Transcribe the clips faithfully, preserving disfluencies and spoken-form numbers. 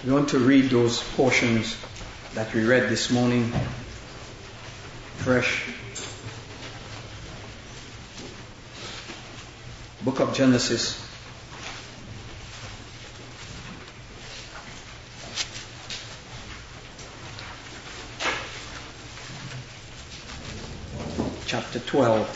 We want to read those portions that we read this morning fresh. Book of Genesis. Chapter twelve.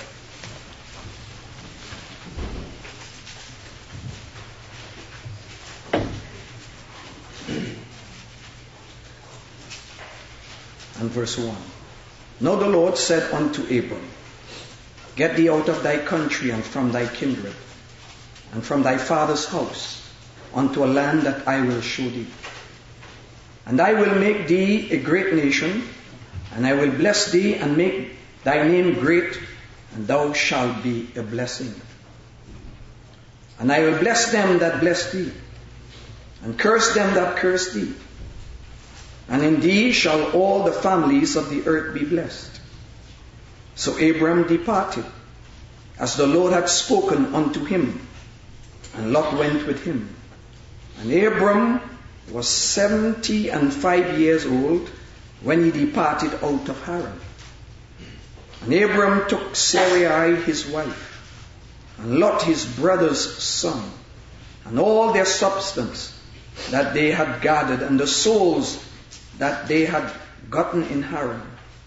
And verse one. Now the Lord said unto Abram, Get thee out of thy country and from thy kindred, and from thy father's house, unto a land that I will show thee. And I will make thee a great nation, and I will bless thee and make thy name great, and thou shalt be a blessing. And I will bless them that bless thee, and curse them that curse thee. And in thee shall all the families of the earth be blessed. So Abram departed, as the Lord had spoken unto him, and Lot went with him. And Abram was seventy and five years old when he departed out of Haran. And Abram took Sarai his wife, and Lot his brother's son, and all their substance that they had gathered, and the souls that they had gotten in Haran.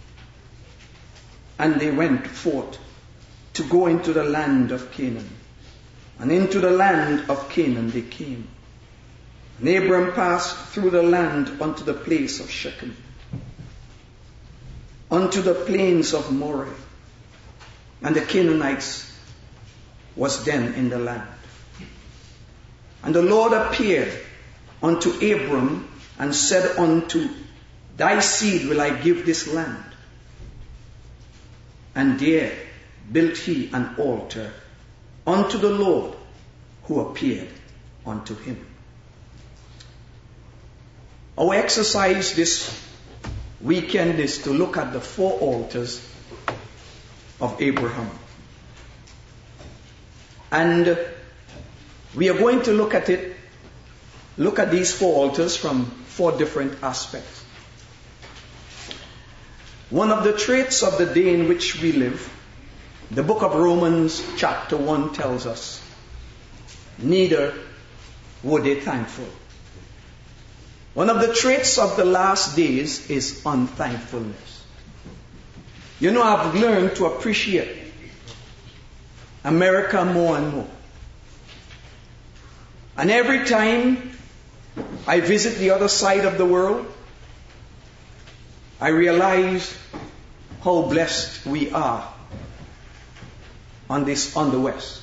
And they went forth to go into the land of Canaan. And into the land of Canaan they came. And Abram passed through the land unto the place of Shechem, unto the plains of Moreh. And the Canaanites was then in the land. And the Lord appeared unto Abram and said unto, Thy seed will I give this land. And there built he an altar unto the Lord who appeared unto him. Our exercise this weekend is to look at the four altars of Abraham. And we are going to look at it, look at these four altars from four different aspects. One of the traits of the day in which we live, the book of Romans chapter one tells us, neither were they thankful. One of the traits of the last days is unthankfulness. You know, I've learned to appreciate America more and more. And every time I visit the other side of the world, I realize how blessed we are on this, on the West.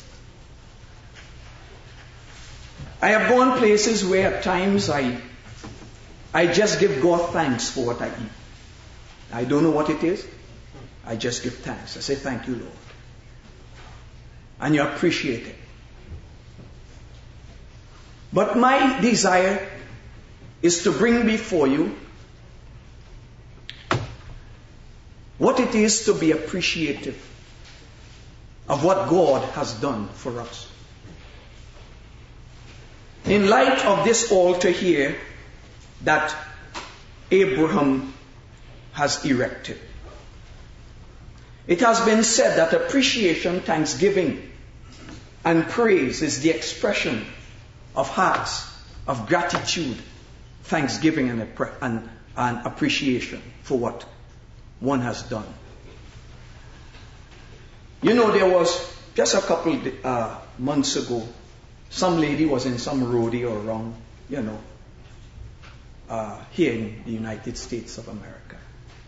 I have gone places where at times I, I just give God thanks for what I eat. I don't know what it is. I just give thanks. I say, thank you, Lord. And you appreciate it. But my desire is to bring before you what it is to be appreciative of what God has done for us. In light of this altar here that Abraham has erected, it has been said that appreciation, thanksgiving, and praise is the expression of hearts, of gratitude, thanksgiving, and, and, and appreciation for what one has done. You know, there was just a couple uh, months ago, some lady was in some rodeo around, you know, uh, here in the United States of America.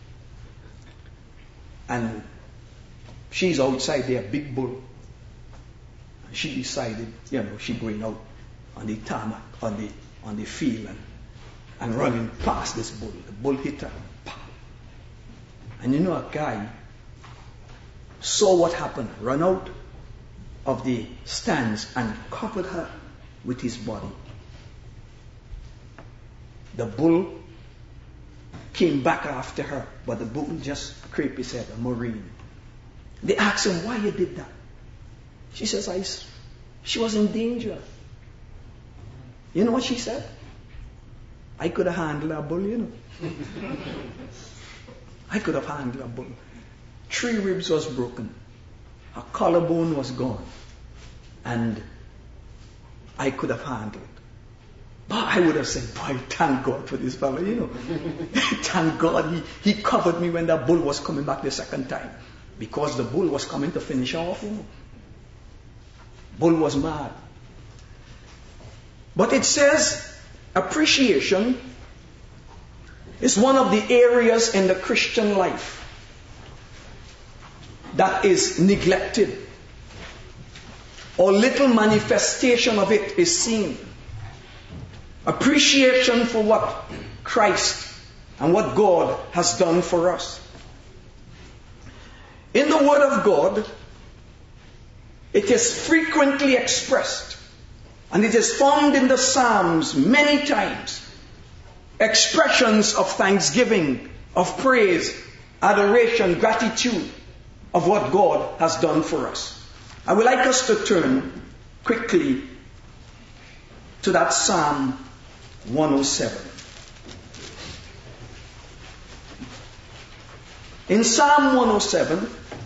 And she's outside there, big bull. And she decided, you know, she's going out on the tarmac, on the on the field, and, and running past this bull. The bull hit her. And you know, a guy saw what happened, ran out of the stands and covered her with his body. The bull came back after her, but the bull just scraped his head, a Marine. They asked him, why you did that? She says, I, she was in danger. You know what she said? I could have handled a bull, you know. I could have handled a bull. Three ribs was broken. A collarbone was gone. And I could have handled. But I would have said, boy, thank God for this fellow, you know. Thank God he, he covered me when that bull was coming back the second time. Because the bull was coming to finish off, you know. Bull was mad. But it says appreciation is one of the areas in the Christian life that is neglected, or little manifestation of it is seen. Appreciation for what Christ and what God has done for us. In the Word of God, it is frequently expressed, and it is found in the Psalms many times. Expressions of thanksgiving, of praise, adoration, gratitude of what God has done for us. I would like us to turn quickly to that Psalm one oh seven. In Psalm one oh seven,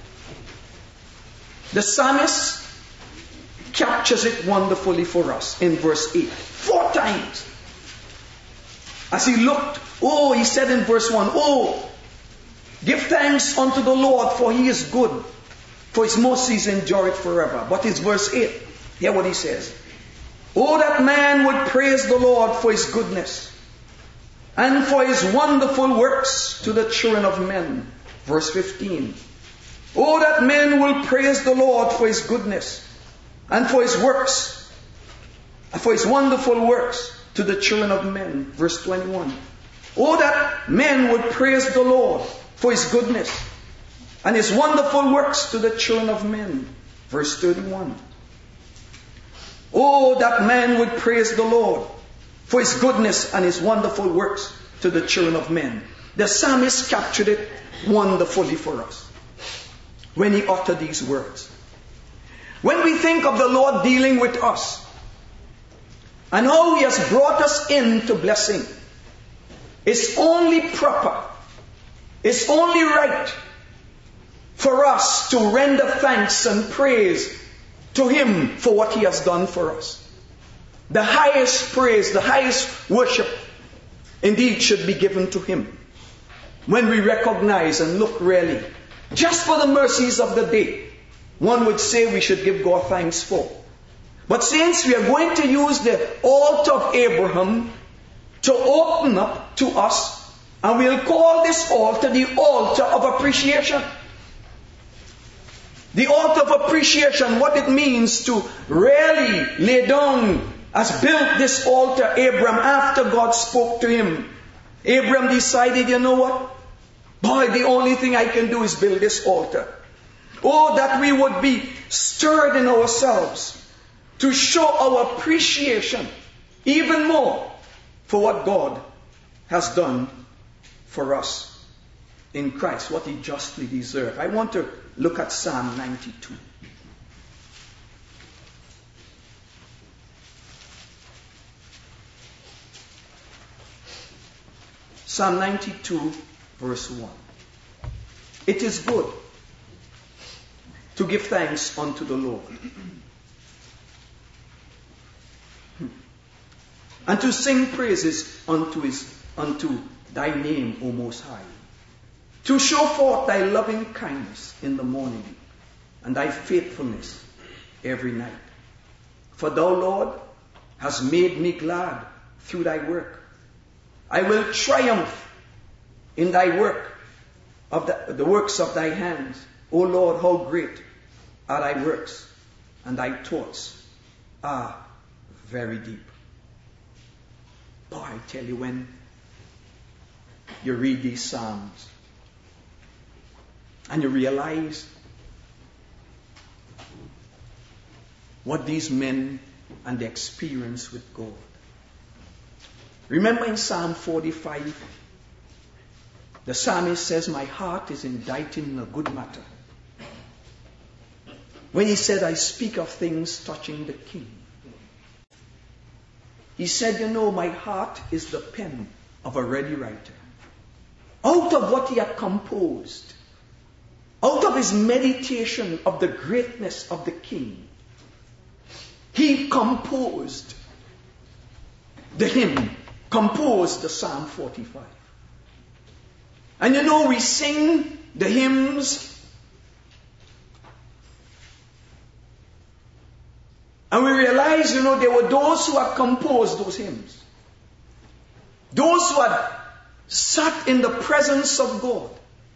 the psalmist captures it wonderfully for us in verse eight. Four times. As he looked, oh, he said in verse one, oh, give thanks unto the Lord, for he is good, for his mercies endure it forever. But it's verse eight. Hear what he says. Oh, that man would praise the Lord for his goodness and for his wonderful works to the children of men. Verse fifteen. Oh, that men will praise the Lord for his goodness and for his works, and for his wonderful works to the children of men. Verse twenty-one. Oh, that men would praise the Lord for his goodness and his wonderful works to the children of men. Verse thirty-one. Oh, that man would praise the Lord for his goodness and his wonderful works to the children of men. The psalmist captured it wonderfully for us when he uttered these words. When we think of the Lord dealing with us and how he has brought us into blessing, it's only proper, it's only right for us to render thanks and praise to him for what he has done for us. The highest praise, the highest worship indeed should be given to him. When we recognize and look really, just for the mercies of the day, one would say we should give God thanks for. But since we are going to use the altar of Abraham to open up to us, and we'll call this altar the altar of appreciation. The altar of appreciation, what it means to really lay down, as built this altar, Abram, after God spoke to him. Abram decided, you know what? Boy, the only thing I can do is build this altar. Oh, that we would be stirred in ourselves to show our appreciation even more for what God has done for us in Christ, what he justly deserved. I want to look at Psalm ninety-two. Psalm ninety-two, verse one. It is good to give thanks unto the Lord, and to sing praises unto his unto thy name, O Most High, to show forth thy loving kindness in the morning, and thy faithfulness every night. For thou, Lord, hast made me glad through thy work. I will triumph in thy work, of the, the works of thy hands. O Lord, how great are thy works, and thy thoughts are very deep. Boy, I tell you, when you read these Psalms, and you realize what these men and the experience with God. Remember in Psalm forty-five, the psalmist says, my heart is inditing in a good matter. When he said, I speak of things touching the king. He said, you know, my heart is the pen of a ready writer. Out of what he had composed, out of his meditation of the greatness of the king, he composed the hymn, composed the Psalm forty-five. And you know, we sing the hymns, and we realize, you know, there were those who had composed those hymns. Those who had sat in the presence of God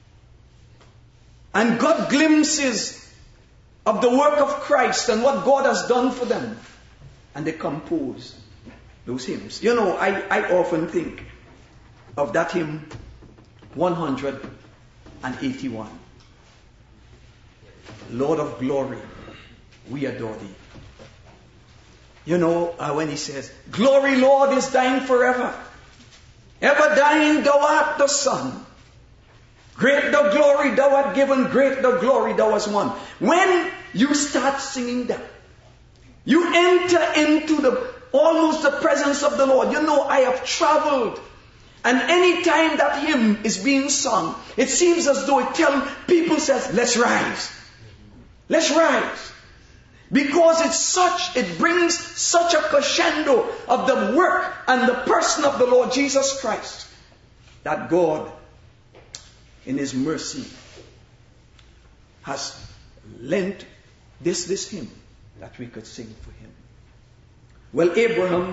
and got glimpses of the work of Christ and what God has done for them. And they composed those hymns. You know, I, I often think of that hymn one hundred eighty-one. Lord of glory, we adore thee. You know, uh, when he says, glory, Lord, is thine forever. Ever thine thou art the Son. Great the glory thou art given, great the glory thou hast won. When you start singing that, you enter into the almost the presence of the Lord. You know, I have traveled, and any time that hymn is being sung, it seems as though it tells people, says, let's rise. Let's rise. Because it's such, it brings such a crescendo of the work and the person of the Lord Jesus Christ, that God, in his mercy, has lent this, this hymn that we could sing for him. Well, Abraham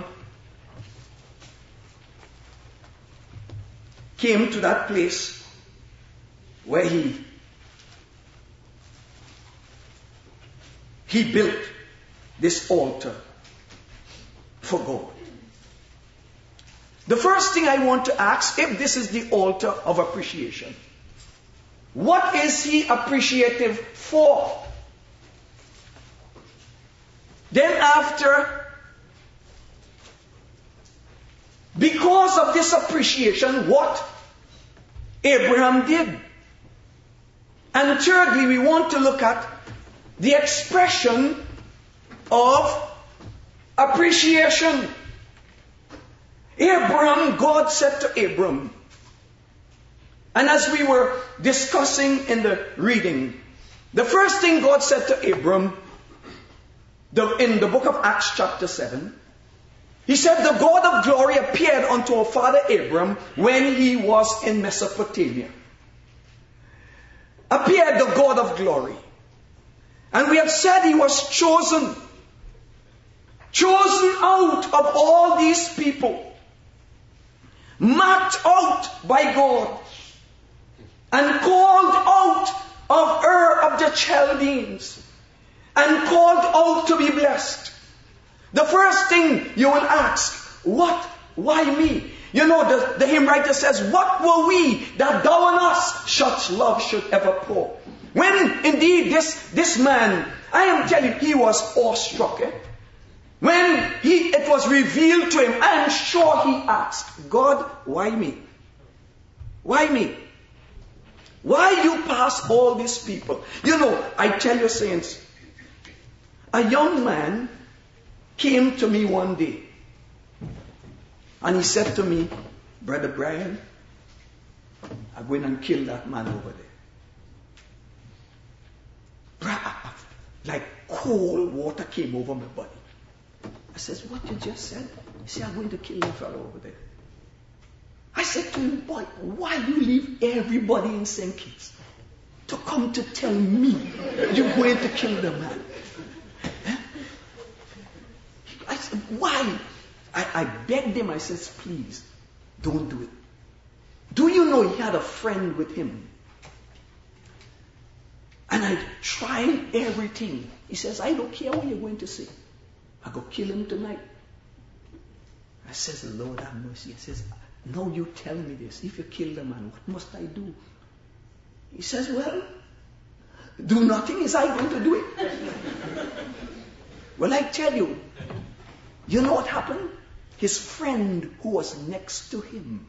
came to that place where he He built this altar for God. The first thing I want to ask, if this is the altar of appreciation, what is he appreciative for? Then after, because of this appreciation, what Abraham did. And thirdly, we want to look at the expression of appreciation. Abraham, God said to Abram, and as we were discussing in the reading, the first thing God said to Abram, the, in the book of Acts chapter seven, he said, the God of glory appeared unto our father Abram when he was in Mesopotamia. Appeared the God of glory. And we have said he was chosen. Chosen out of all these people. Marked out by God. And called out of Ur of the Chaldeans. And called out to be blessed. The first thing you will ask, what? Why me? You know, the, the hymn writer says, what were we that thou on us such love should ever pour? When indeed this, this man, I am telling you, he was awestruck. Eh? When he, it was revealed to him, I am sure he asked, God, why me? Why me? Why you pass all these people? You know, I tell you, saints, a young man came to me one day, and he said to me, Brother Brian, I'm going and kill that man over there. Like cold water came over my body. I says, what you just said? He said, I'm going to kill that fellow over there. I said to him, boy, why you leave everybody in Saint Kitts to come to tell me you're going to kill the man? Huh? I said, why? I, I begged him, I says, please, don't do it. Do you know he had a friend with him? And I tried everything. He says, I don't care what you're going to say. I go kill him tonight. I says, Lord have mercy. He says, now you tell me this. If you kill the man, what must I do? He says, well, do nothing. Is I going to do it? Well, I tell you, you know what happened? His friend who was next to him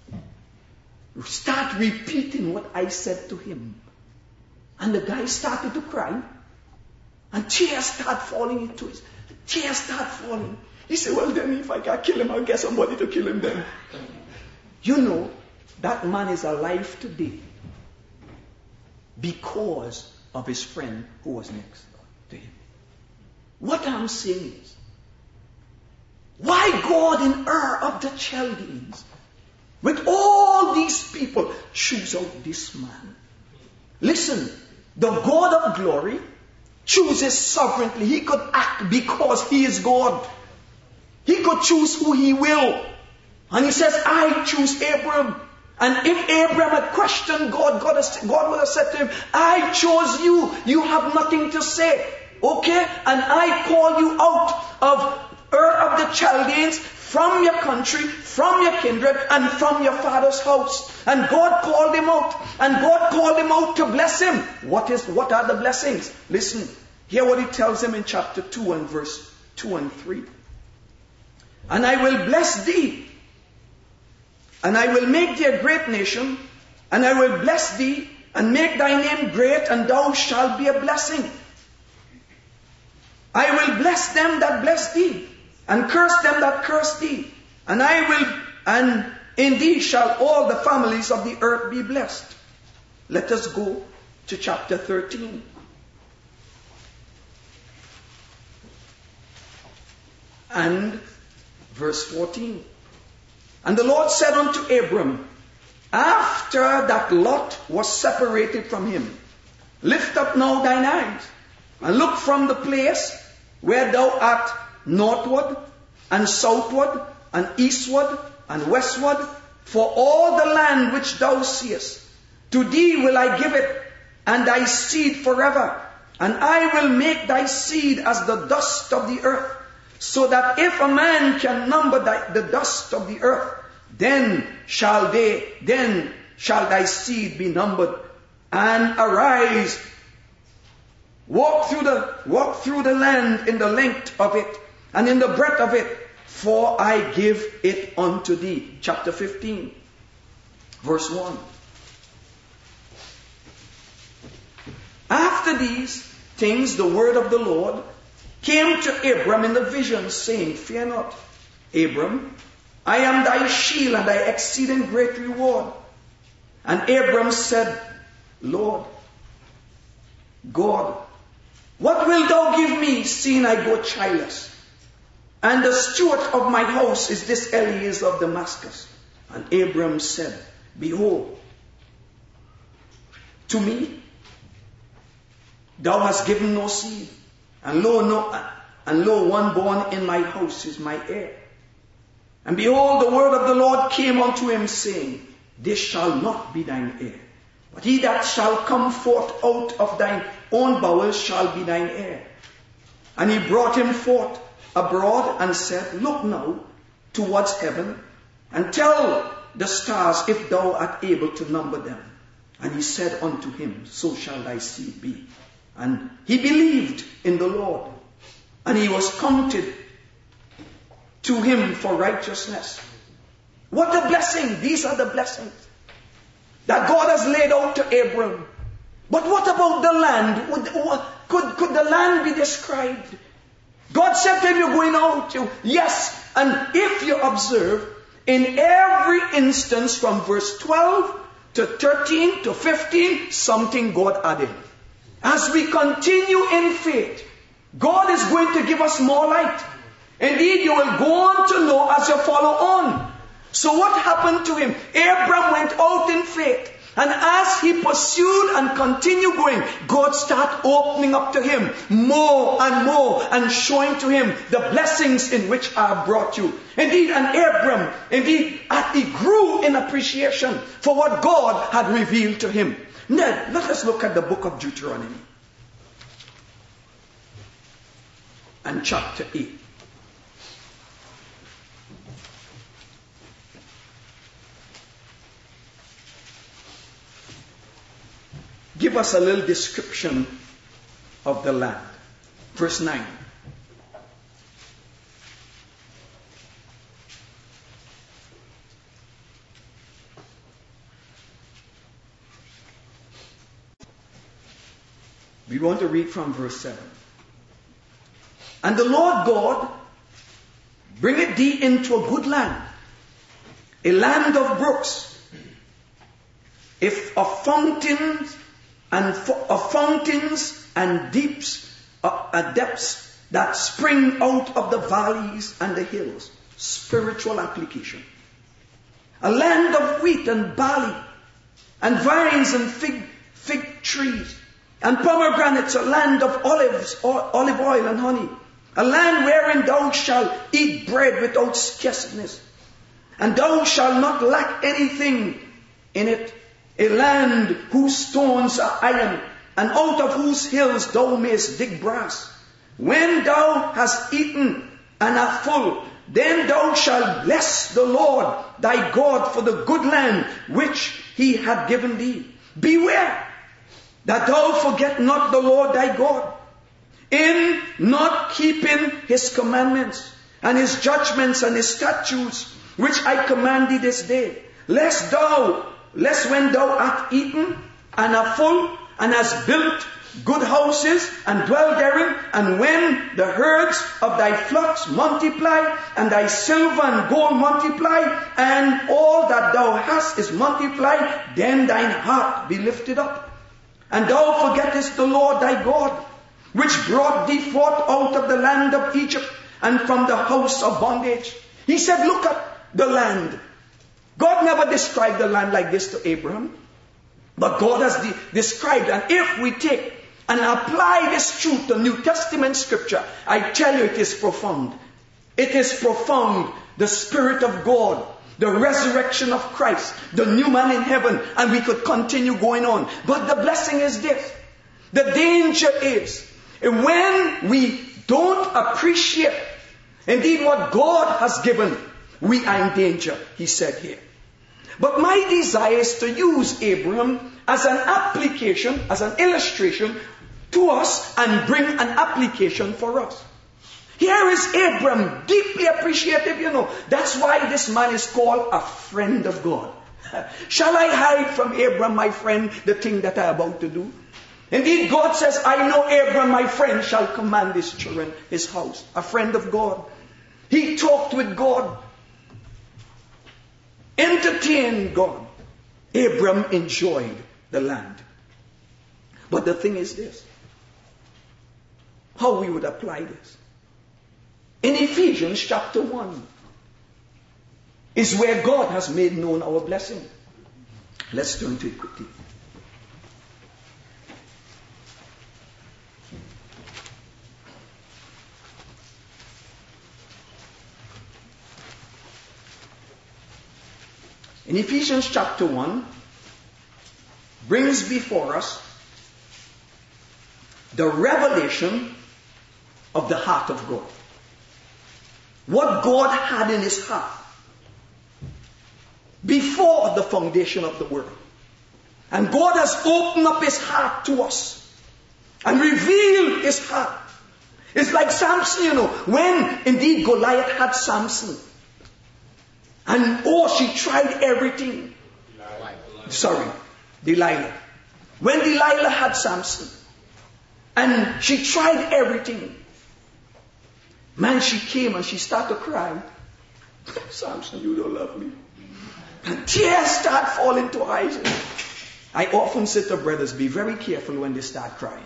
start repeating what I said to him. And the guy started to cry. And tears start falling into his. Tears start falling. He said, well then, if I can't kill him, I'll get somebody to kill him then. You know, that man is alive today because of his friend who was next to him. What I'm saying is, why God in Ur of the Chaldeans, with all these people, choose out this man? Listen, the God of glory chooses sovereignly. He could act because he is God. He could choose who he will. And he says, I choose Abram. And if Abram had questioned God, God, has, God would have said to him, I chose you. You have nothing to say. Okay? And I call you out of Ur of the Chaldeans, from your country, from your kindred, and from your father's house. And God called him out. And God called him out to bless him. What is? What are the blessings? Listen. Hear what he tells him in chapter two and verse two and three. And I will bless thee. And I will make thee a great nation. And I will bless thee and make thy name great, and thou shalt be a blessing. I will bless them that bless thee, and curse them that curse thee. And I will, and in thee shall all the families of the earth be blessed. Let us go to chapter thirteen. And verse fourteen. And the Lord said unto Abram, after that Lot was separated from him, lift up now thine eyes, and look from the place where thou art northward, and southward, and eastward, and westward, for all the land which thou seest. To thee will I give it, and thy seed forever. And I will make thy seed as the dust of the earth, so that if a man can number thy, the dust of the earth, then shall they, then shall thy seed be numbered. And arise, walk through the walk through the land in the length of it, and in the breadth of it, for I give it unto thee. Chapter fifteen, verse one. After these things, the word of the Lord came to Abram in the vision, saying, fear not, Abram, I am thy shield and thy exceeding great reward. And Abram said, Lord God, what wilt thou give me, seeing I go childless? And the steward of my house is this Eliezer of Damascus. And Abram said, behold, to me thou hast given no seed, and lo, no, and lo, one born in my house is my heir. And behold, the word of the Lord came unto him, saying, this shall not be thine heir, but he that shall come forth out of thine own bowels shall be thine heir. And he brought him forth abroad, and said, look now towards heaven, and tell the stars if thou art able to number them. And he said unto him, so shall thy seed be. And he believed in the Lord, and he was counted to him for righteousness. What a blessing! These are the blessings that God has laid out to Abram. But what about the land? Would, could, could the land be described? God said to him, you're going out. You, yes, and if you observe, in every instance from verse twelve to thirteen to fifteen, something God added. As we continue in faith, God is going to give us more light. Indeed, you will go on to know as you follow on. So what happened to him? Abram went out in faith. And as he pursued and continued going, God started opening up to him more and more and showing to him the blessings in which I have brought you. Indeed, and Abram, indeed, he grew in appreciation for what God had revealed to him. Now, let us look at the book of Deuteronomy and chapter eight. Give us a little description of the land. Verse nine. We want to read from verse seven. And the Lord God bringeth thee into a good land, a land of brooks, if of fountains and fo- of fountains and deeps, uh, uh, depths that spring out of the valleys and the hills. Spiritual application. A land of wheat and barley, and vines and fig, fig trees, and pomegranates, a land of olives, or olive oil and honey, a land wherein thou shalt eat bread without scarceness, and thou shalt not lack anything in it, a land whose stones are iron, and out of whose hills thou mayest dig brass. When thou hast eaten and art full, then thou shalt bless the Lord thy God for the good land which he hath given thee. Beware that thou forget not the Lord thy God, in not keeping his commandments and his judgments and his statutes, which I command thee this day, lest thou, lest when thou art eaten and art full, and hast built good houses and dwell therein, and when the herds of thy flocks multiply, and thy silver and gold multiply, and all that thou hast is multiplied, then thine heart be lifted up, and thou forgettest the Lord thy God, which brought thee forth out of the land of Egypt, and from the house of bondage. He said, look at the land. God never described the land like this to Abraham, but God has de- described, and if we take and apply this truth to New Testament scripture, I tell you it is profound. It is profound. The Spirit of God, the resurrection of Christ, the new man in heaven, and we could continue going on. But the blessing is this. The danger is when we don't appreciate indeed what God has given, we are in danger, he said here. But my desire is to use Abraham as an application, as an illustration to us, and bring an application for us. Here is Abraham, deeply appreciative, you know. That's why this man is called a friend of God. Shall I hide from Abraham, my friend, the thing that I am about to do? Indeed, God says, I know Abraham, my friend, shall command his children, his house. A friend of God. He talked with God. Entertained God. Abraham enjoyed the land. But the thing is this. How we would apply this. In Ephesians chapter one is where God has made known our blessing. Let's turn to it quickly. In Ephesians chapter one, brings before us the revelation of the heart of God. What God had in his heart before the foundation of the world. And God has opened up his heart to us and revealed his heart. It's like Samson, you know, when indeed Goliath had Samson. And oh, she tried everything. Delilah. Sorry, Delilah. When Delilah had Samson, and she tried everything, man, she came and she started crying. Samson, you don't love me. And tears start falling to her eyes. I often say to brothers, be very careful when they start crying.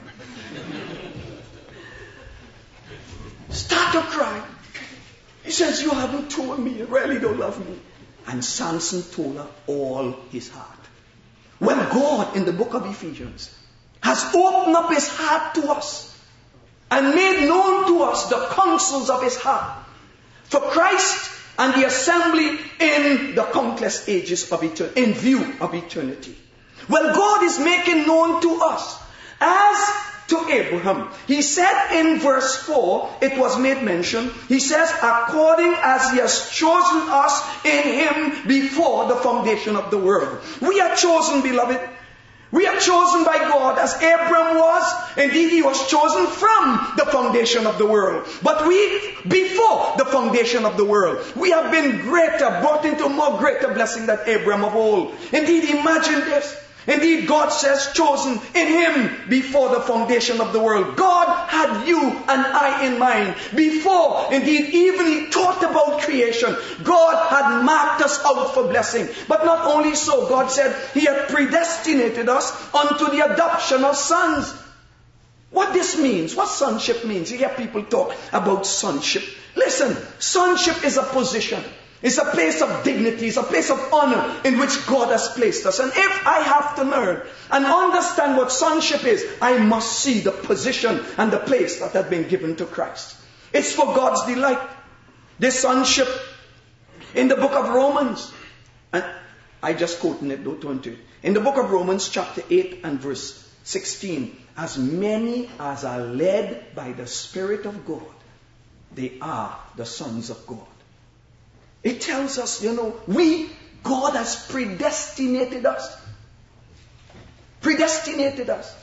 Start to cry. He says, you haven't told me, you really don't love me. And Samson told her all his heart. When God in the book of Ephesians has opened up his heart to us and made known to us the counsels of his heart for Christ and the assembly in the countless ages of eternity, in view of eternity. Well, God is making known to us as to Abraham. He said in verse four, it was made mention, he says, according as he has chosen us in him before the foundation of the world. We are chosen, beloved. We are chosen by God as Abraham was. Indeed, he was chosen from the foundation of the world. But we, before the foundation of the world, we have been greater, brought into more greater blessing than Abraham of old. Indeed, imagine this. Indeed, God says, chosen in Him before the foundation of the world. God had you and I in mind before, indeed, even He thought about creation. God had marked us out for blessing. But not only so, God said He had predestinated us unto the adoption of sons. What this means, what sonship means. You hear people talk about sonship. Listen, sonship is a position. It's a place of dignity. It's a place of honor in which God has placed us. And if I have to learn and understand what sonship is, I must see the position and the place that has been given to Christ. It's for God's delight. This sonship in the book of Romans, and I just quoted it, don't turn to it. In the book of Romans chapter eight and verse sixteen, as many as are led by the Spirit of God, they are the sons of God. It tells us, you know, we, God has predestinated us. Predestinated us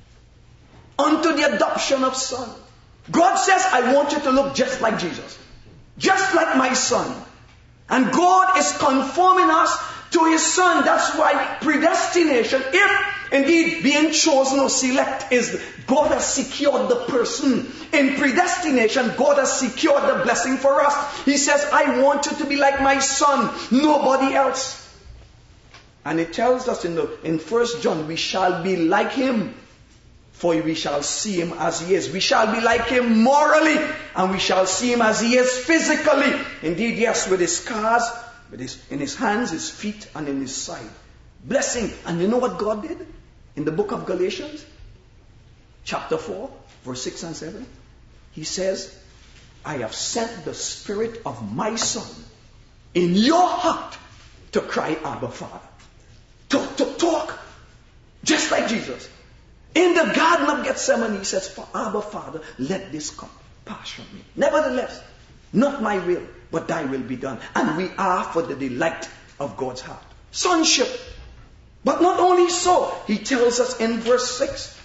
unto the adoption of son. God says, I want you to look just like Jesus. Just like my son. And God is conforming us to His Son. That's why predestination, if indeed being chosen or select, is God has secured the person. In predestination, God has secured the blessing for us. He says, I want you to be like my Son, nobody else. And it tells us in the in First John, we shall be like Him, for we shall see Him as He is. We shall be like Him morally, and we shall see Him as He is physically. Indeed, yes, with His scars, with his, in His hands, His feet, and in His side. Blessing. And you know what God did? In the book of Galatians, chapter four, verse six and seven. He says, I have sent the Spirit of my Son in your heart to cry, Abba, Father. Talk, talk, talk. Just like Jesus. In the Garden of Gethsemane, He says, for Abba, Father, let this cup pass from me. Nevertheless, not my will, but thy will be done. And we are for the delight of God's heart. Sonship. But not only so, He tells us in verse six.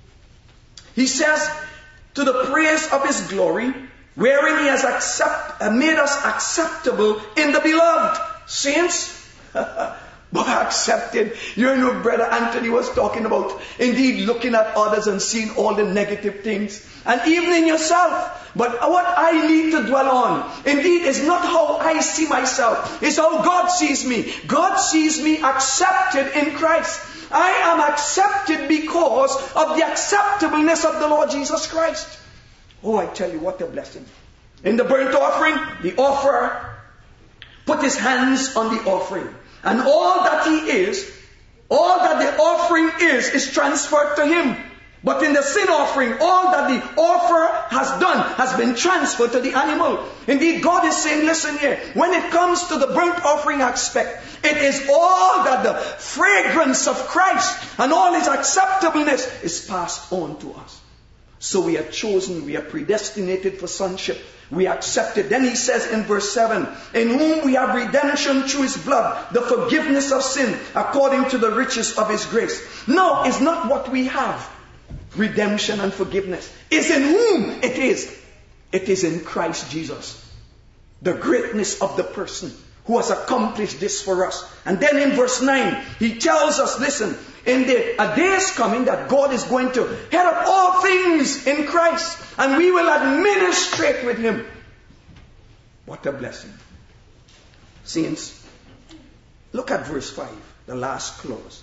He says, to the praise of His glory, wherein He has accept, uh, made us acceptable in the beloved. Saints, but accepted. You know, Brother Anthony was talking about, indeed, looking at others and seeing all the negative things. And even in yourself. But what I need to dwell on, indeed, is not how I see myself. It's how God sees me. God sees me accepted in Christ. I am accepted because of the acceptableness of the Lord Jesus Christ. Oh, I tell you, what a blessing. In the burnt offering, the offerer put his hands on the offering. And all that he is, all that the offering is, is transferred to him. But in the sin offering, all that the offerer has done has been transferred to the animal. Indeed, God is saying, listen here, when it comes to the burnt offering aspect, it is all that the fragrance of Christ and all His acceptableness is passed on to us. So we are chosen, we are predestinated for sonship. We are accepted. Then He says in verse seven, in whom we have redemption through His blood, the forgiveness of sin, according to the riches of His grace. No, it's not what we have. Redemption and forgiveness is in whom it is. It is in Christ Jesus. The greatness of the person who has accomplished this for us. And then in verse nine, He tells us, listen, in the a day is coming that God is going to head up all things in Christ, and we will administrate with Him. What a blessing. Saints, look at verse five, the last clause.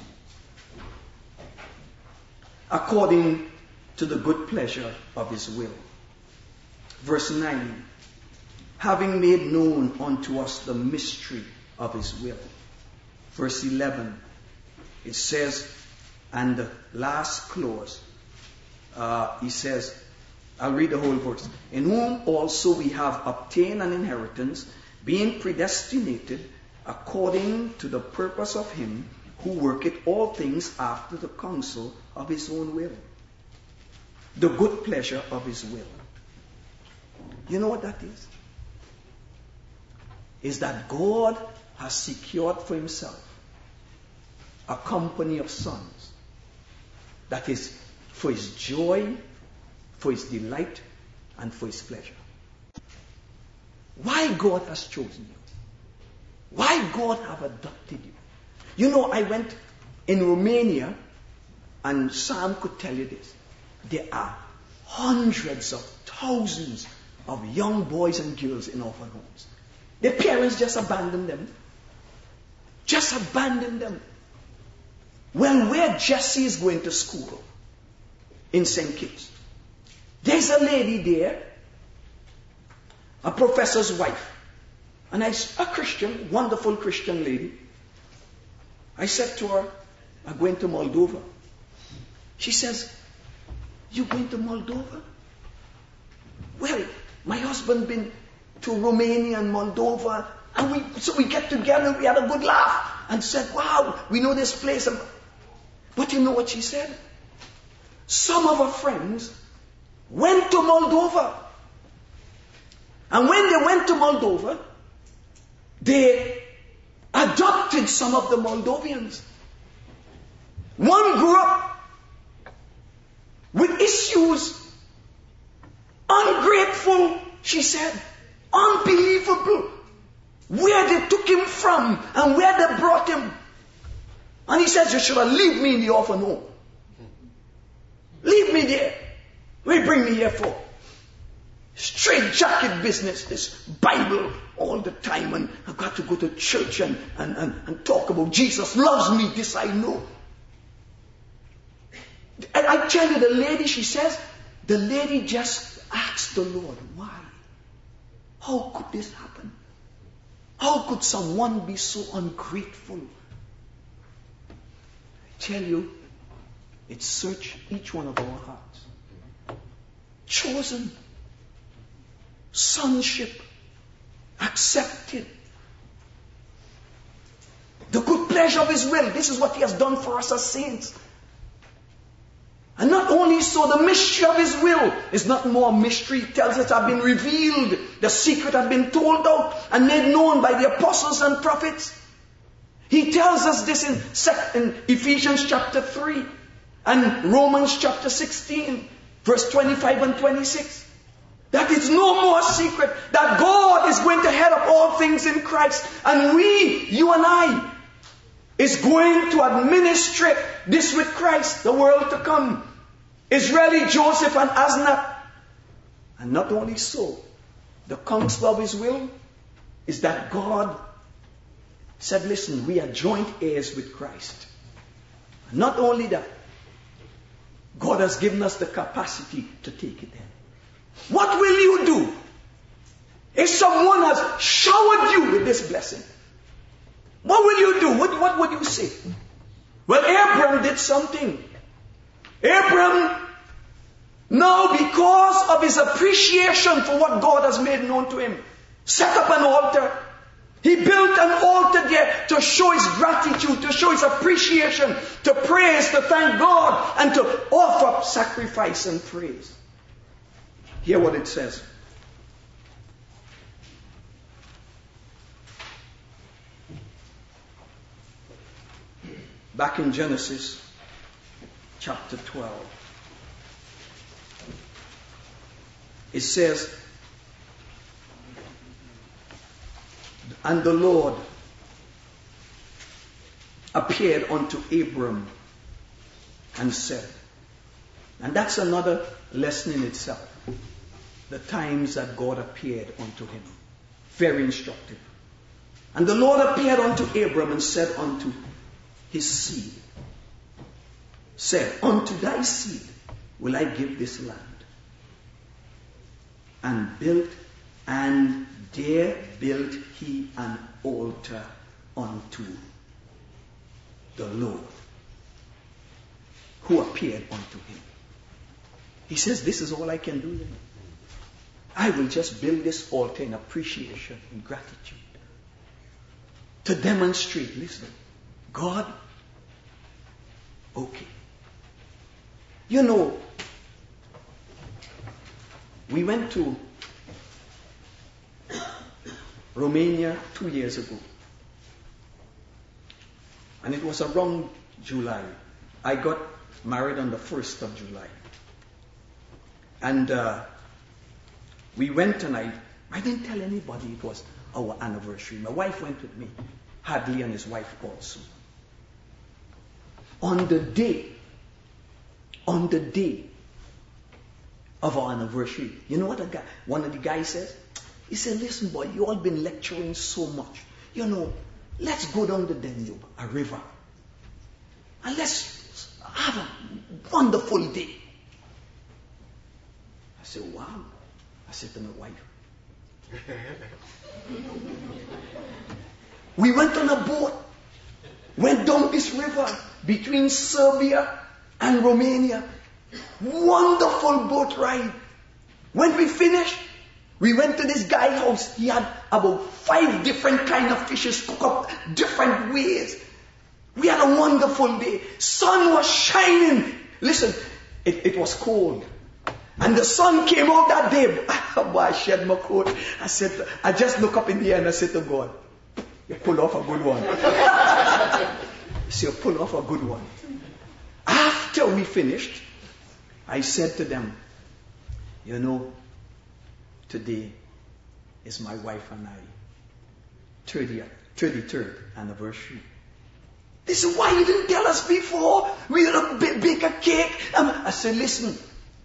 According to the good pleasure of His will. Verse nine, having made known unto us the mystery of His will. Verse eleven, it says, and the last clause, uh, he says, I'll read the whole verse. In whom also we have obtained an inheritance, being predestinated according to the purpose of Him who worketh all things after the counsel of His own will. The good pleasure of His will. You know what that is? Is that God has secured for Himself a company of sons that is for His joy, for His delight, and for His pleasure. Why God has chosen you? Why God have adopted you? You know, I went in Romania, and Sam could tell you this, there are hundreds of thousands of young boys and girls in orphan homes. Their parents just abandoned them. Just abandoned them. Well, where Jesse is going to school, in Saint Kitts, there's a lady there, a professor's wife, and I, a Christian, wonderful Christian lady. I said to her, I'm going to Moldova. She says, you going to Moldova? Well, my husband been to Romania and Moldova, and we so we get together, we had a good laugh, and said, wow, we know this place. But you know what she said? Some of her friends went to Moldova. And when they went to Moldova, they adopted some of the Moldovians. One grew up with issues, ungrateful, she said, unbelievable, where they took him from and where they brought him. And he says, you should have leave me in the orphan home. Leave me there. What do you bring me here for? Straight jacket business, this Bible all the time, and I've got to go to church and, and, and, and talk about Jesus loves me, this I know. And I tell you, the lady, she says, the lady just asked the Lord, why? How could this happen? How could someone be so ungrateful? I tell you, it searched each one of our hearts. Chosen. Sonship. Accepted. The good pleasure of His will. This is what He has done for us as saints. And not only so, the mystery of His will is not more mystery. It tells us it has been revealed. The secret has been told out and made known by the apostles and prophets. He tells us this in, in Ephesians chapter three and Romans chapter sixteen, verse twenty-five and twenty-six. That it's no more secret that God is going to head up all things in Christ. And we, you and I, is going to administrate this with Christ, the world to come. Israeli, Joseph, and Asnat. And not only so, the counsel of His will is that God said, listen, we are joint heirs with Christ. And not only that, God has given us the capacity to take it there. What will you do if someone has showered you with this blessing? What will you do? What, what would you say? Well, Abraham did something. Abraham, now because of his appreciation for what God has made known to him, set up an altar. He built an altar there to show his gratitude, to show his appreciation, to praise, to thank God, and to offer up sacrifice and praise. Hear what it says. Back in Genesis chapter twelve, it says, and the Lord appeared unto Abram and said, and that's another lesson in itself. The times that God appeared unto him. Very instructive. And the Lord appeared unto Abram and said unto his seed, said, unto thy seed will I give this land. And built, and there built he an altar unto the Lord, who appeared unto him. He says, this is all I can do then. I will just build this altar in appreciation and gratitude. To demonstrate, listen, God, okay. You know, we went to Romania two years ago. And it was around July. I got married on the first of July. And uh, we went and I, I didn't tell anybody it was our anniversary. My wife went with me. Hadley and his wife also. on the day, on the day of our anniversary, you know what a guy, one of the guys says? He said, listen boy, you all been lecturing so much. You know, let's go down the Danube, a river, and let's have a wonderful day. I said, wow. I said to my wife. We went on a boat, went down this river between Serbia and Romania. Wonderful boat ride. When we finished, we went to this guy's house. He had about five different kind of fishes cooked up different ways. We had a wonderful day. Sun was shining. Listen, it, it was cold. And the sun came out that day. Boy, I shed my coat. I said, I just look up in the air and I said to God, you pull off a good one. So you pull off a good one. After we finished, I said to them, you know, today is my wife and I thirtieth, thirty-third anniversary. They said, why you didn't tell us before? We would have bake a cake. Um, I said, listen,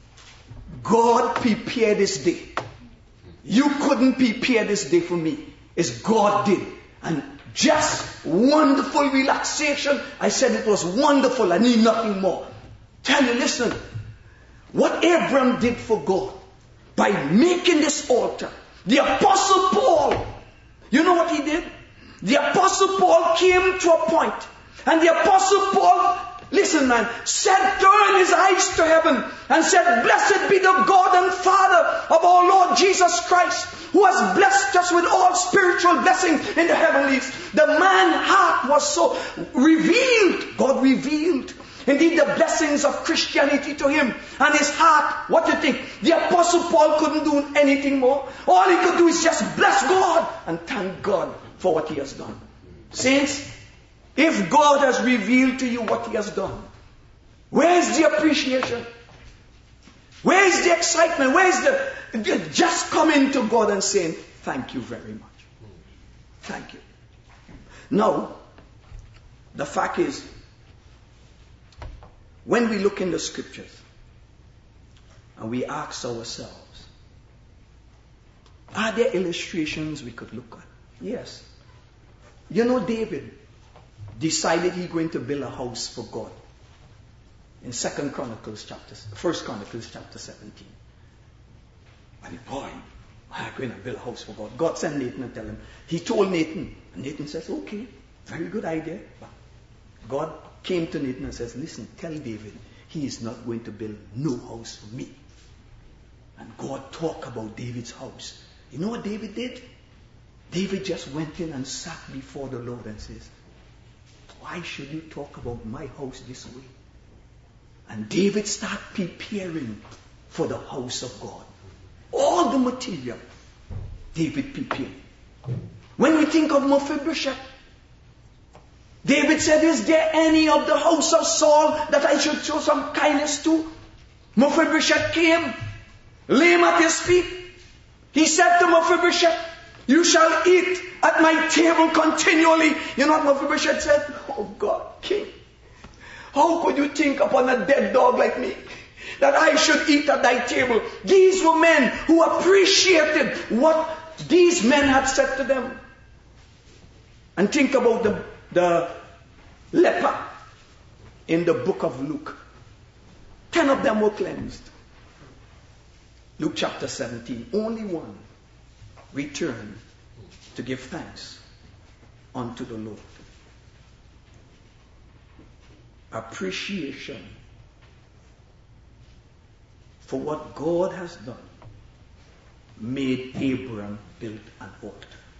God prepared this day. You couldn't prepare this day for me. It's God did. And just wonderful relaxation. I said it was wonderful. I need nothing more. Tell you, listen, what Abraham did for God by making this altar. The Apostle Paul, you know what he did? The Apostle Paul came to a point, and the Apostle Paul, listen man, said, turned his eyes to heaven and said, blessed be the God and Father of our Lord Jesus Christ, who has blessed us with all spiritual blessings in the heavenlies. The man's heart was so revealed. God revealed indeed the blessings of Christianity to him. And his heart, what do you think? The Apostle Paul couldn't do anything more. All he could do is just bless God and thank God for what he has done. Saints, if God has revealed to you what he has done, where's the appreciation? Where's the excitement? Where's the, the just coming to God and saying, thank you very much. Thank you. Now, the fact is, when we look in the scriptures and we ask ourselves, are there illustrations we could look at? Yes. You know, David decided he's going to build a house for God. In Second Chronicles chapter, First Chronicles chapter seventeen. And boy, I'm going to build a house for God. God sent Nathan and tell him. He told Nathan, and Nathan says, okay, very good idea. But God came to Nathan and says, listen, tell David he is not going to build no house for me. And God talked about David's house. You know what David did? David just went in and sat before the Lord and says, why should you talk about my house this way? And David started preparing for the house of God. All the material David prepared. When we think of Mephibosheth, David said, is there any of the house of Saul that I should show some kindness to? Mephibosheth came, lay him at his feet. He said to Mephibosheth, you shall eat at my table continually. You know what Mephibosheth said? Oh God, king, how could you think upon a dead dog like me that I should eat at thy table? These were men who appreciated what these men had said to them. And think about the, the leper in the book of Luke. Ten of them were cleansed. Luke chapter seventeen. Only one returned to give thanks unto the Lord. Appreciation for what God has done made Abraham build an altar.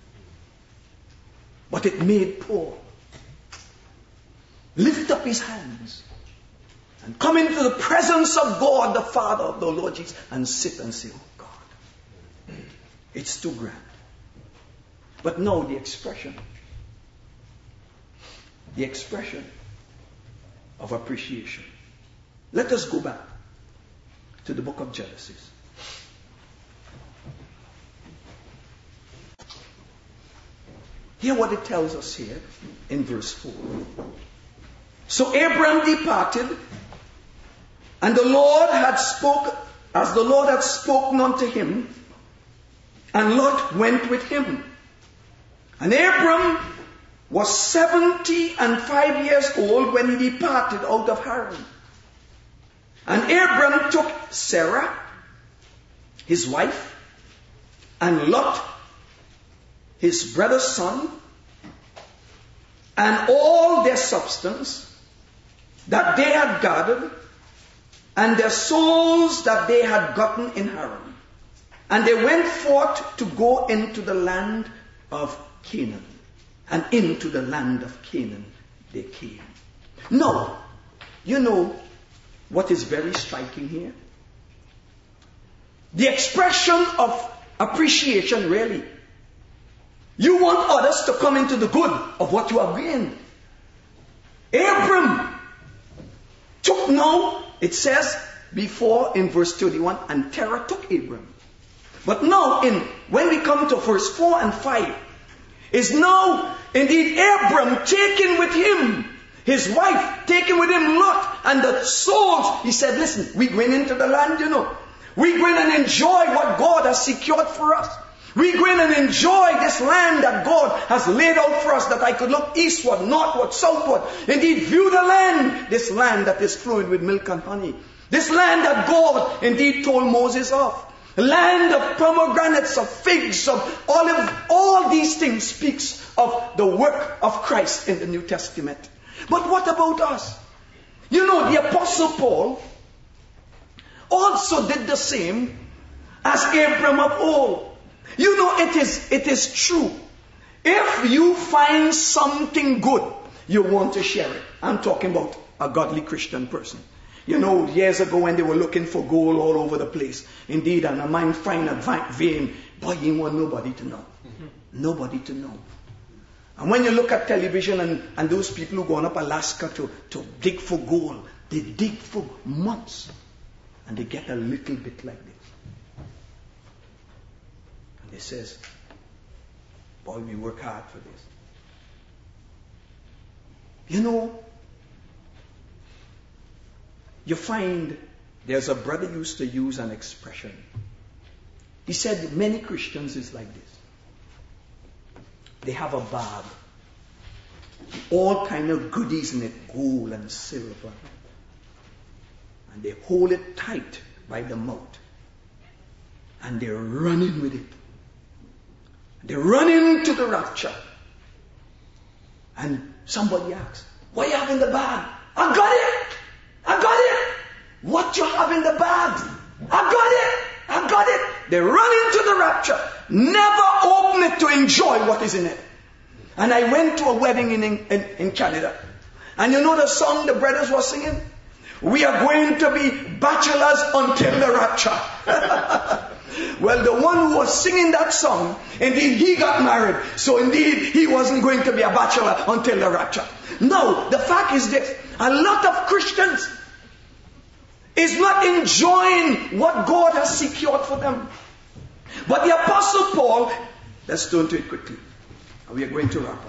But it made Paul lift up his hands and come into the presence of God, the Father of the Lord Jesus, and sit and say, oh God, it's too grand. But no, the expression, the expression of appreciation. Let us go back to the book of Genesis. Hear what it tells us here in verse four. So Abram departed, and the Lord had spoke, as the Lord had spoken unto him, and Lot went with him. And Abram was seventy and five years old when he departed out of Haran. And Abram took Sarah, his wife, and Lot, his brother's son, and all their substance that they had gathered, and their souls that they had gotten in Haran. And they went forth to go into the land of Canaan. And into the land of Canaan they came. Now, you know what is very striking here? The expression of appreciation, really. You want others to come into the good of what you have gained. Abram took now, it says before in verse thirty-one, and Terah took Abram. But now, in when we come to verse four and five, is now indeed Abram taken with him, his wife taken with him, Lot, and the souls. He said, listen, we went into the land, you know. We go in and enjoy what God has secured for us. We go in and enjoy this land that God has laid out for us, that I could look eastward, northward, southward. Indeed, view the land, this land that is flowing with milk and honey. This land that God indeed told Moses of. A land of pomegranates, of figs, of olive. All these things speaks of the work of Christ in the New Testament. But what about us? You know, the Apostle Paul also did the same as Abram of old. You know, it is, it is true. If you find something good, you want to share it. I'm talking about a godly Christian person. You know, years ago when they were looking for gold all over the place, indeed, and a man find a vein, boy, you want nobody to know. Mm-hmm. Nobody to know. And when you look at television and, and those people who go on up Alaska to, to dig for gold, they dig for months. And they get a little bit like this. And they says, boy, we work hard for this. You know, you find there's a brother used to use an expression. He said many Christians is like this. They have a bag, all kind of goodies in it, gold and silver. And they hold it tight by the mouth. And they're running with it. They're running to the rapture. And somebody asks, what you have in the bag? I got it! I got it! What you have in the bag? I got it! I got it! They run into the rapture. Never open it to enjoy what is in it. And I went to a wedding in, in, in Canada. And you know the song the brothers were singing? We are going to be bachelors until the rapture. Well, the one who was singing that song, indeed, he got married. So indeed, he wasn't going to be a bachelor until the rapture. No, the fact is this. A lot of Christians is not enjoying what God has secured for them. But the Apostle Paul, let's turn to it quickly. We are going to wrap up.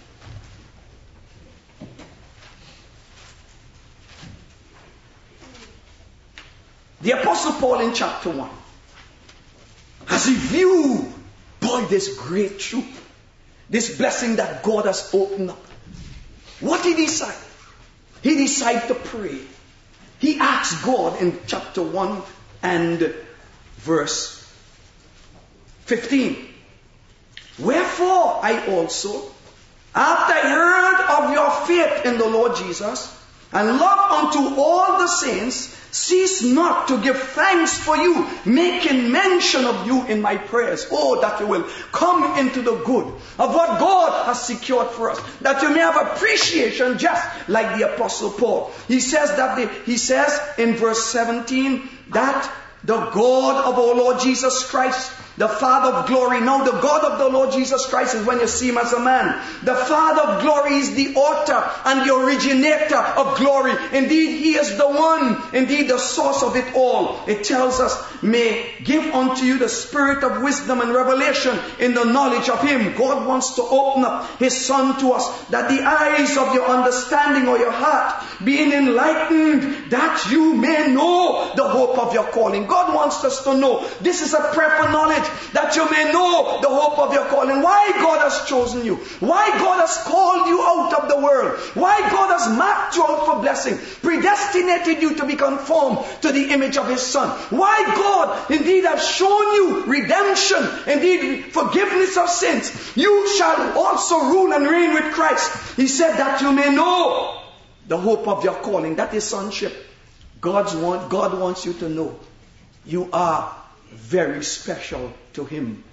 The Apostle Paul in chapter one, as he viewed, boy, this great truth, this blessing that God has opened up, what did he decide? He decided to pray. He asked God in chapter one and verse fifteen, wherefore I also, after I heard of your faith in the Lord Jesus, and love unto all the saints, cease not to give thanks for you, making mention of you in my prayers. Oh, that you will come into the good of what God has secured for us. That you may have appreciation just like the Apostle Paul. He says that the, he says in verse seventeen that the God of our Lord Jesus Christ, The Father of glory. Now the God of the Lord Jesus Christ is when you see him as a man. The Father of glory is the author and the originator of glory. Indeed, he is the one, indeed the source of it all. It tells us, may give unto you the spirit of wisdom and revelation in the knowledge of him. God wants to open up his Son to us, that the eyes of your understanding or your heart being enlightened, that you may know the hope of your calling. God wants us to know. This is a prayer for knowledge, that you may know the hope of your calling. Why God has chosen you. Why God has called you out of the world. Why God has marked you out for blessing. Predestinated you to be conformed to the image of his Son. Why God indeed has shown you redemption, indeed forgiveness of sins. You shall also rule and reign with Christ. He said that you may know the hope of your calling. That is sonship. God's want, God wants you to know you are very special to him.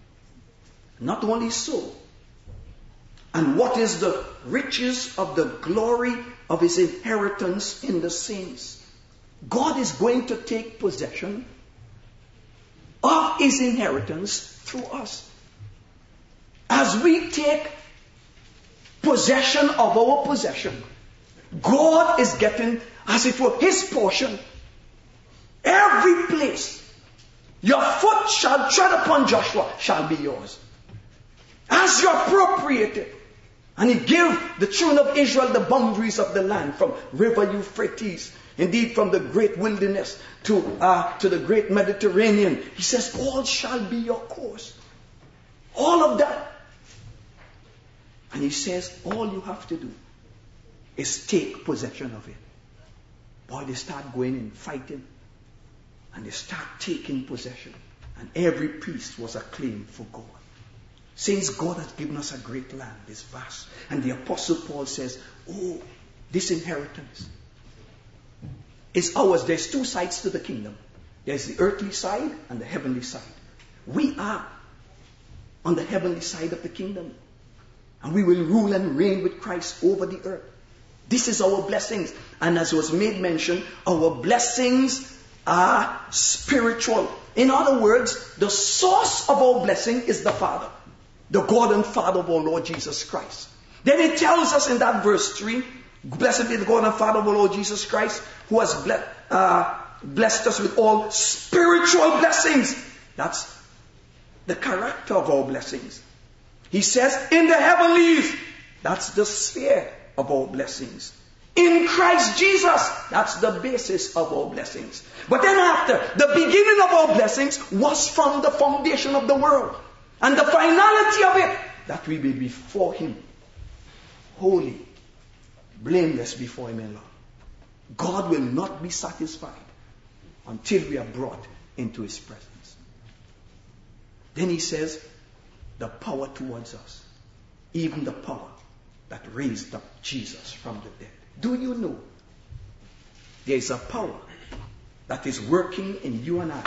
Not only so, and what is the riches of the glory of his inheritance in the saints? God is going to take possession of his inheritance through us. As we take possession of our possession, God is getting, as it were, his portion. Every place your foot shall tread upon, Joshua, shall be yours. As you appropriate it. And he gave the children of Israel the boundaries of the land, from river Euphrates, indeed from the great wilderness to, uh, to the great Mediterranean. He says, all shall be your course. All of that. And he says, all you have to do is take possession of it. Boy, they start going and fighting. And they start taking possession. And every piece was a claim for God. Since God has given us a great land, this vast. And the Apostle Paul says, oh, this inheritance is ours. There's two sides to the kingdom. There's the earthly side and the heavenly side. We are on the heavenly side of the kingdom. And we will rule and reign with Christ over the earth. This is our blessings. And as was made mention, our blessings are spiritual. In other words, the source of our blessing is the Father. The God and Father of our Lord Jesus Christ. Then it tells us in that verse three, blessed be the God and Father of our Lord Jesus Christ, who has ble- uh, blessed us with all spiritual blessings. That's the character of our blessings. He says, in the heavenlies, that's the sphere of our blessings. In Christ Jesus, that's the basis of our blessings. But then after, the beginning of our blessings was from the foundation of the world. And the finality of it, that we be before him, holy, blameless before him in love. God will not be satisfied until we are brought into his presence. Then he says, the power towards us, even the power that raised up Jesus from the dead. Do you know there is a power that is working in you and I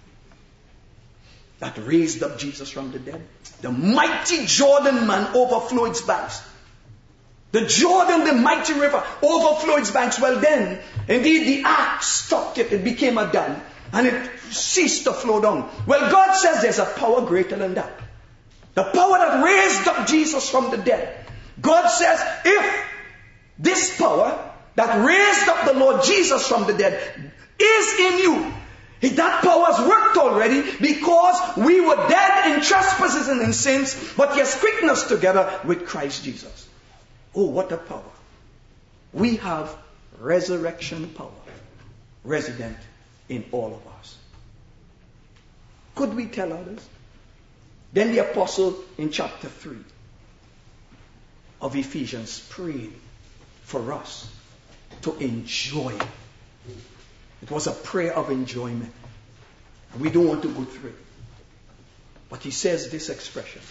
that raised up Jesus from the dead? The mighty Jordan man overflowed its banks. The Jordan, the mighty river, overflowed its banks. Well then, indeed the ark stopped it. It became a dam. And it ceased to flow down. Well, God says there's a power greater than that. The power that raised up Jesus from the dead. God says, if this power that raised up the Lord Jesus from the dead is in you, that power has worked already, because we were dead in trespasses and in sins, but he has quickened us together with Christ Jesus. Oh, what a power. We have resurrection power resident in all of us. Could we tell others? Then the apostle in chapter three of Ephesians prayed for us to enjoy it. It was a prayer of enjoyment. We don't want to go through it. But he says this expression,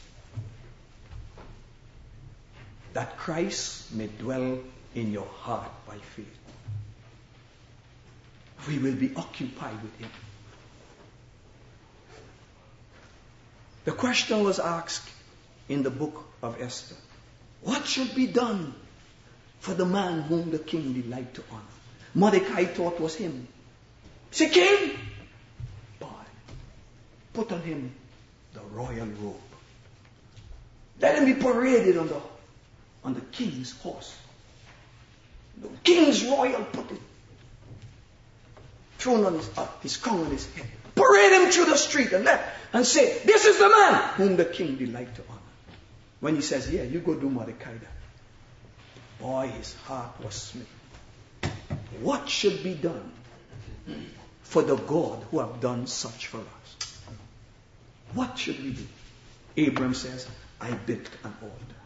that Christ may dwell in your heart by faith. We will be occupied with him. The question was asked in the book of Esther. What should be done for the man whom the king delighted to honor? Mordecai thought was him. Say, king, boy, put on him the royal robe. Let him be paraded on the, on the king's horse. The king's royal put it. Thrown on his, uh, his crown on his head. Parade him through the street and let and say, this is the man whom the king delight to honor. When he says, yeah, you go do Mordecai that. Boy, his heart was smitten. What should be done for the God who have done such for us? What should we do? Abram says, I built an altar.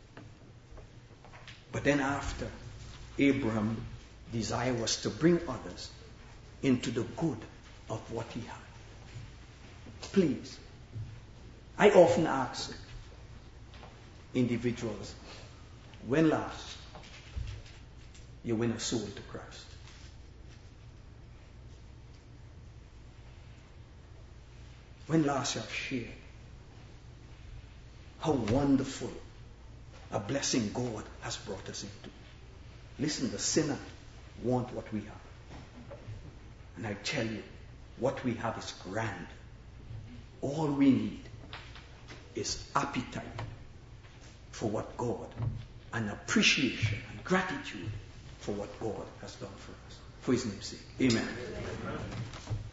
But then after, Abram's desire was to bring others into the good of what he had. Please, I often ask individuals, when last you win a soul to Christ? When last you have shared how wonderful a blessing God has brought us into. Listen, the sinner wants what we have. And I tell you, what we have is grand. All we need is appetite for what God, and appreciation and gratitude for what God has done for us. For his name's sake. Amen. Amen.